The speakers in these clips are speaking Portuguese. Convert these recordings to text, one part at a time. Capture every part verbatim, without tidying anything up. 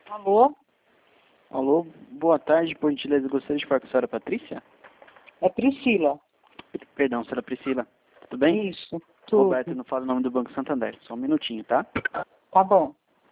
Alô? Alô, boa tarde, por gentileza, gostaria de falar com a senhora Patrícia? É Priscila. Perdão, senhora Priscila, tudo bem? Isso, tudo. Roberto, não fala o nome do Banco Santander, só um minutinho, tá? Tá bom.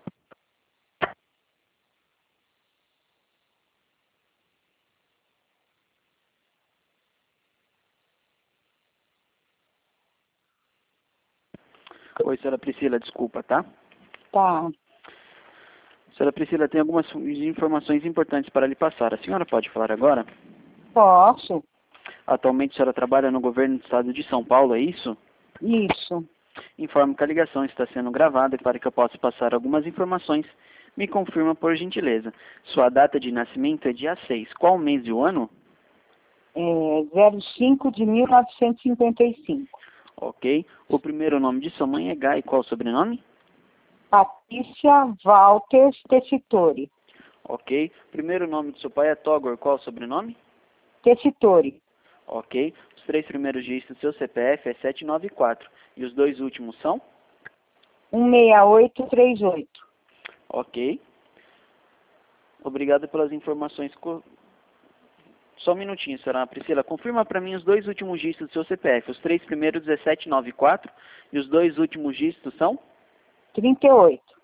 Oi, senhora Priscila, desculpa, tá? Tá. Senhora Priscila, tem algumas informações importantes para lhe passar. A senhora pode falar agora? Posso? Atualmente a senhora trabalha no governo do estado de São Paulo, é isso? Isso. Informo que a ligação está sendo gravada para que eu possa passar algumas informações. Me confirma, por gentileza. Sua data de nascimento é dia seis. Qual mês e o ano? É zero cinco de mil novecentos e cinquenta e cinco. Ok. O primeiro nome de sua mãe é Gai. Qual o sobrenome? Patrícia Walters Tessitori. Ok. Primeiro nome de seu pai é Togor. Qual o sobrenome? Tessitori. Ok. Os três primeiros dígitos do seu C P F é sete nove quatro. E os dois últimos são? um seis oito três oito. Ok. Obrigado pelas informações. Co... Só um minutinho, senhora Priscila. Confirma para mim os dois últimos dígitos do seu C P F. Os três primeiros é sete nove quatro. E os dois últimos dígitos são? trinta e oito.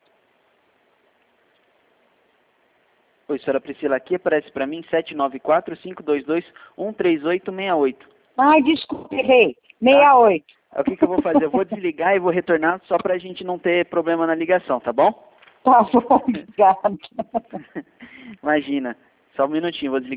Oi, senhora Priscila. Aqui aparece para mim sete nove quatro, cinco dois dois, um três oito seis oito. Ai, desculpe, errei. sessenta e oito. O que, que eu vou fazer? Eu vou desligar e vou retornar só para a gente não ter problema na ligação, tá bom? Tá bom, obrigada. Imagina. Só um minutinho, vou desligar.